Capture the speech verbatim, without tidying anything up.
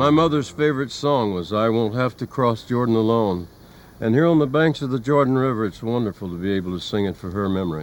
My mother's favorite song was I Won't Have to Cross Jordan Alone. And here on the banks of the Jordan River, it's wonderful to be able to sing it for her memory.